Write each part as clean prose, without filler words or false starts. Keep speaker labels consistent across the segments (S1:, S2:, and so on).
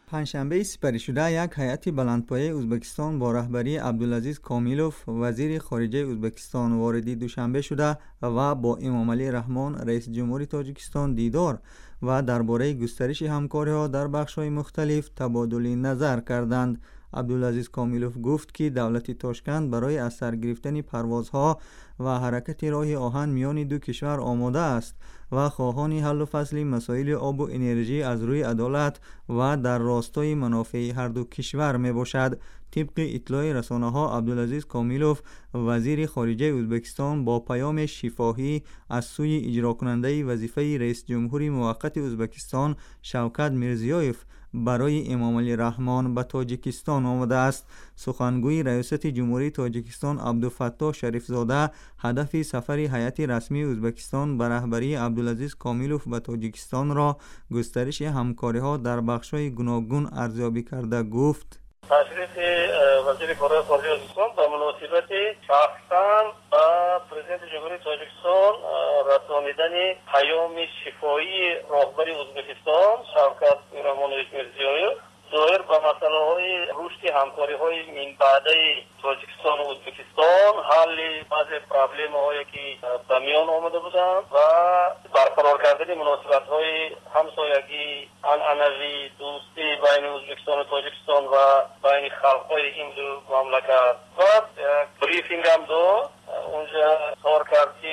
S1: پنجشنبه سپری شده یک هیئت بلندپایه ازبکستان با رهبری عبدالعزیز کامیلوف وزیر خارجه ازبکستان واردی دوشنبه شده و با امامعلی رحمان رئیس جمهوری تاجیکستان دیدار و درباره گسترش همکاری‌ها در بخش‌های مختلف تبادل نظر کردند. عبدالعزیز کامیلوف گفت که دولت تاشکند برای از سر گرفتن پروازها و حرکت راه آهن میان دو کشور آماده است و خواهان حل و فصل مسائل آب و انرژی از روی عدالت و در راستای منافع هر دو کشور می باشد. طبق اطلاع رسانه‌ها، عبدالعزیز کامیلوف وزیر خارجه ازبکستان با پیام شفاهی از سوی اجرا کننده وظیفه رئیس جمهوری موقت ازبکستان شوکت میرزیویف برای امامعلی رحمان به تاجیکستان آمده است. سخنگوی ریاست جمهوری تاجیکستان عبدالفتاح شریفزاده هدف سفر هیئت رسمی ازبکستان به رهبری عبدالعزیز کامیلوف به تاجیکستان را گسترش همکاری‌ها در بخش‌های گوناگون ارزیابی کرده گفت:
S2: تشریف وزیر کارهای خارجه ازبکستان به مناسبت شخصاً به پرزیدنت جمهوری تاجیکستان رسانیدن پیام شفاهی راهبر ازبکستان شوکت میرزایف میرزیویف ظاهر به مسئله های رشد همکاری های من بعده تاجیکستان و ازبکستان، حل بعضی پرابلم هایی که به میان آمده بودند و برقرار کردن مناسبت های همسایگی عنعنوی دوستی بین ازبکستان و تاجیکستان و بین خلق های این دو مملکت. و بریفینگ هم داد اونجا کار کرد که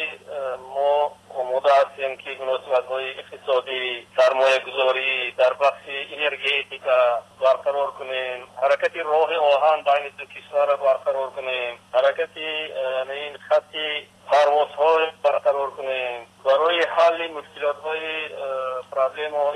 S2: ما آماده هستیم که مناسبت های اقتصادی، سرمایه گذاری در بخش انرژتیکا برقرار کنیم، حرکت راه آهن بین دو کشور برقرار کنیم، حرکت این خط پروازهای برقرار کنیم، برای حل مشکلات های پرابلم های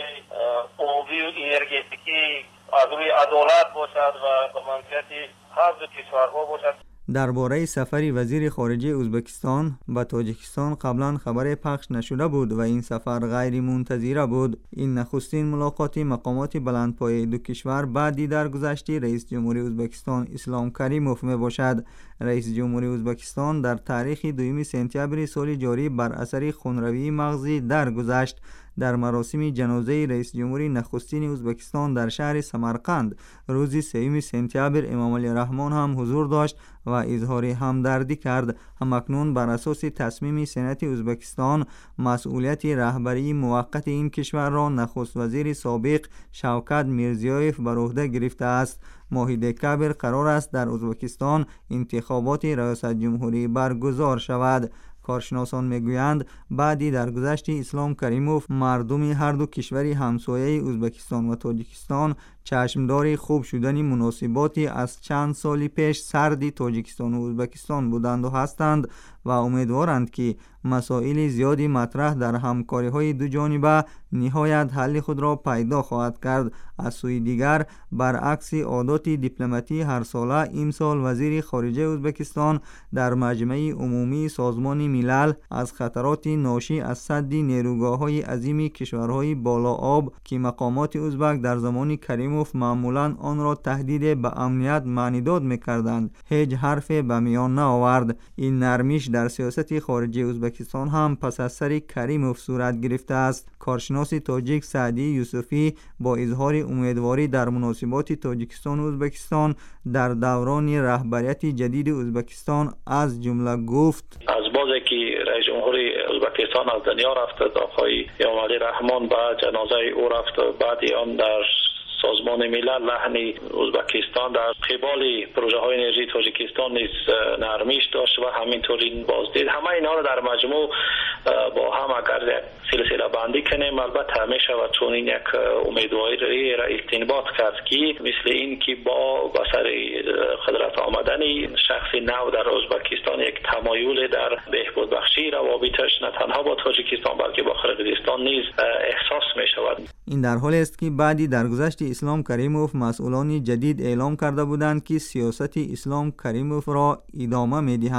S2: آبی و انرژتیکی از روی عدالت باشد و به منفعت هر دو کشورها باشد.
S1: درباره سفر وزیر خارجه ازبکستان به تاجیکستان قبلا خبر پخش نشده بود و این سفر غیر منتظره بود. این نخستین ملاقات مقامات بلندپایه دو کشور بعدی در گذشته رئیس جمهوری ازبکستان اسلام کریموف می باشد. رئیس جمهوری ازبکستان در تاریخ 2 سپتامبر سال جاری بر اثر خونروی مغزی درگذشت. در مراسم جنازه رئیس جمهوری نخستین ازبکستان در شهر سمرقند روز 3 سپتامبر امامعلی رحمان هم حضور داشت و اظهار همدردی کرد. همکنون بر اساس تصمیم سنت ازبکستان مسئولیت رهبری موقت این کشور را نخست وزیر سابق شوکت میرزیویف بر عهده گرفته است. ماه دکامبر قرار است در ازبکستان انتخابات ریاست جمهوری برگزار شود. کارشناسان میگویند بعدی در گذشت اسلام کریموف مردم هر دو کشوری همسایه ازبکستان و تاجیکستان چشمدار خوب شدن مناسباتی از چند سال پیش سرد تاجیکستان و ازبکستان بودند و هستند و امیدوارند که مسائل زیادی مطرح در همکاری‌های دو جانبه نهایت حل خود را پیدا خواهد کرد. از سوی دیگر برعکس عادات دیپلماتی هر ساله امسال وزیر خارجه ازبکستان در مجمع عمومی سازمان ملل از خطرات ناشی از سد نیروگاه‌های عظیم کشورهای بالا آب که مقامات ازبک در زمان کریموف معمولاً آن را تهدید به امنیت معنی داد می‌کردند هیچ حرفی به میان نآورد. این نرمیش در سیاست خارجی ازبکستان هم پس از سر کریموف صورت گرفته است. کارشناس تاجیک سعدی یوسفی با اظهار امیدواری در مناسبات تاجیکستان و ازبکستان در دوران رهبریت جدید ازبکستان از جمله گفت:
S3: از بازی که رئیس جمهوری ازبکستان از دنیا رفت، آقای امامعلی رحمان به جنازه او رفت، بعد آن در سازمان ملل لحن ازبکستان در قبال پروژه های انرژی تاجیکستان نیز نرمیش داشت و همینطور این بازدید. همه اینا رو در مجموع با هم اگر سلسله بندی کنیم البته میشه و چون این یک امیدواری را استنباط کرد که مثل این که با سر قدرت آمدن شخص نو در ازبکستان یک تمایل در بهبود بخشی روابطش نه تنها با تاجیکستان بلکه با قرقیزستان نیز احساس می شود.
S1: این در حالی است که بعدی در گذشت اسلام کریموف مسئولان جدید اعلام کرده بودند که سیاست اسلام کریموف را ادامه می‌دهند.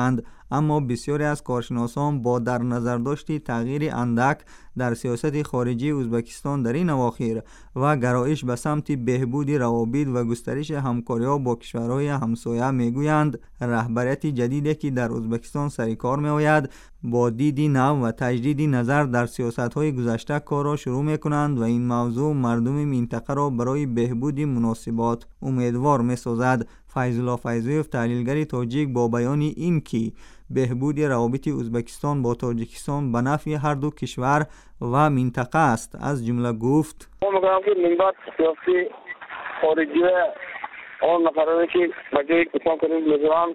S1: اما بسیاری از کارشناسان با در نظر داشت تغییر اندک در سیاست خارجی ازبکستان در این اواخر و گرایش به سمت بهبود روابط و گسترش همکاری‌ها با کشورهای همسایه میگویند رهبریت جدیدی که در ازبکستان سر کار می‌آید با دیدی نو و تجدید نظر در سیاست‌های گذشته کار را شروع می‌کنند و این موضوع مردم منطقه را برای بهبود مناسبات امیدوار می‌سازد. فیض الله فیضویف تحلیلگر تاجیک با بیان این که بهبود روابط ازبکستان با تاجیکستان به نفع هر دو کشور و منطقه است. از جمله گفت
S4: من میگم که منبع سیاسی خارجی آن نفرانی که بجای کسان کنیم نظران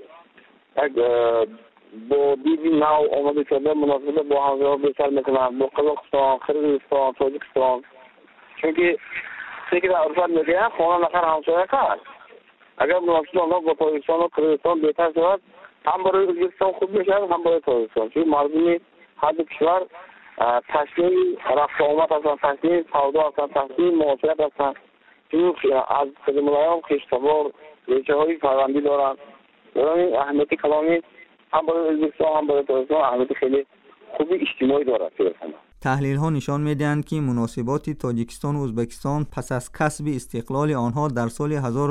S4: با دیدی نو آمده شده مناسبت با همزمان بسر میکنن با قزاقستان، قرغیزستان، تاجیکستان، چونکه سیکی در عرفت میگه خانه نفر همسایه کرد. اگر مناسبت آنها با تاجیکستان و قرغیزستان بهتر شود هم برای ازبکستان خوب میشود هم برای تاجیکستان، چون مردمی هر دو کشور تشکیل رفت آمد هستند، تشکیل سودا هستند، تشکیل معاشرت هستند، چون از قدیم الایام خویشتوار ریشه های فرهنگی دارند. این اهمیت کلامی هم برای ازبکستان هم برای تاجیکستان اهمیت خیلی خوبی اجتماعی دارد.
S1: تحلیل ها نشان میدهند که مناسبات تاجیکستان و ازبکستان پس از کسب استقلال آنها در سال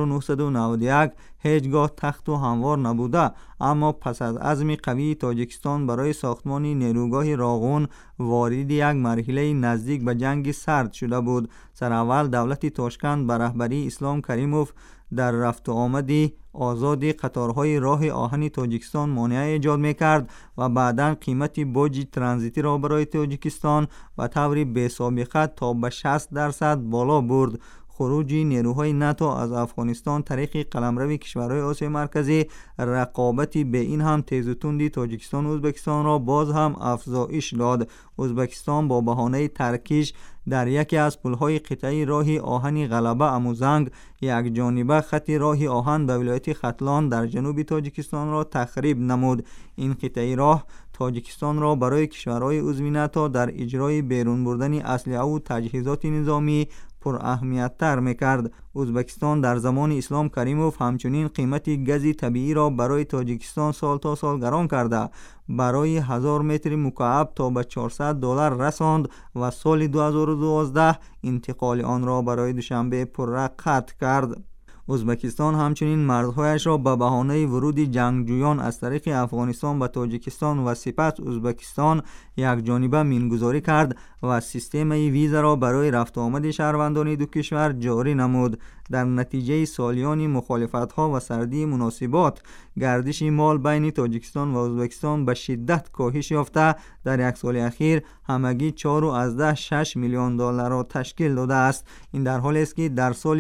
S1: 1991 هیچگاه تخت و هموار نبوده، اما پس از عزم قوی تاجیکستان برای ساختمان نیروگاه راغون وارد یک مرحله نزدیک به جنگ سرد شده بود. سراول دولت تاشکند به رهبری اسلام کریموف در رفت و آمدی آزادی قطارهای راه آهن تاجیکستان مانع ایجاد میکرد و بعداً قیمت باج ترانزیتی را برای تاجیکستان و طوری بی سابقه تا به 60% بالا برد. خروج نیروهای ناتو از افغانستان طریق قلمرو کشورهای آسیای مرکزی رقابتی به این هم تیز و تندی تاجیکستان و ازبکستان را باز هم افزایش داد. ازبکستان با بهانه ترکیش در یکی از پل‌های قطعی راه آهن غلبه اموزنگ یک جانبه خط راه آهن به ولایت ختلان در جنوب تاجیکستان را تخریب نمود. این قطعی راه تاجیکستان را برای کشورهای عضو ناتو در اجرای بیرون بردن اسلحه و تجهیزات نظامی پر اهمیت تر میکرد. ازبکستان در زمان اسلام کریموف همچنین قیمت گاز طبیعی را برای تاجیکستان سال تا سال گران کرده، برای 1000 متر مکعب تا به $400 رساند و سال 2012 انتقال آن را برای دوشنبه پررق قطع کرد. ازبکستان همچنین مرزهایش را به بهانه ورود جنگجویان از طریق افغانستان به تاجیکستان و سپس ازبکستان یک جانبه مینگذاری کرد و سیستم ویزا را برای رفت و آمد شهروندان دو کشور جاری نمود. در نتیجه سالیان مخالفت‌ها و سردی مناسبات، گردش مال بین تاجیکستان و ازبکستان به شدت کاهش یافته در یک سال اخیر همگی 4.6 میلیون دلار را تشکیل داده است. این در حالی است که در سال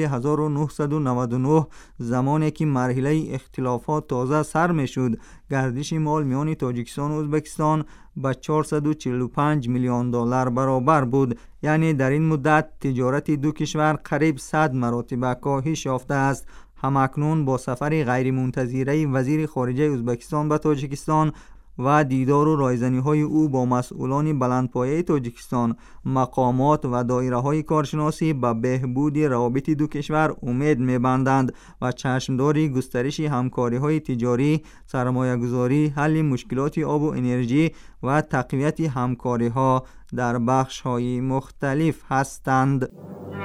S1: 1999 زمانی که مرحله اختلافات تازه سر می‌شد، گردش مال میان تاجیکستان و ازبکستان به 445 میلیون دلار برابر بود. یعنی در این مدت تجارت دو کشور قریب 100 مراتب کاهش یافته است. همکنون با سفر غیرمنتظره وزیر خارجه ازبکستان به تاجیکستان و دیدار و رایزنی‌های او با مسئولان بلندپایه تاجیکستان، مقامات و دایره‌های کارشناسی به بهبود روابط دو کشور امید می‌بندند و چشمدار گسترش همکاری‌های تجاری، سرمایه‌گذاری، حل مشکلات آب و انرژی و تقویت همکاری‌ها در بخش‌های مختلف هستند.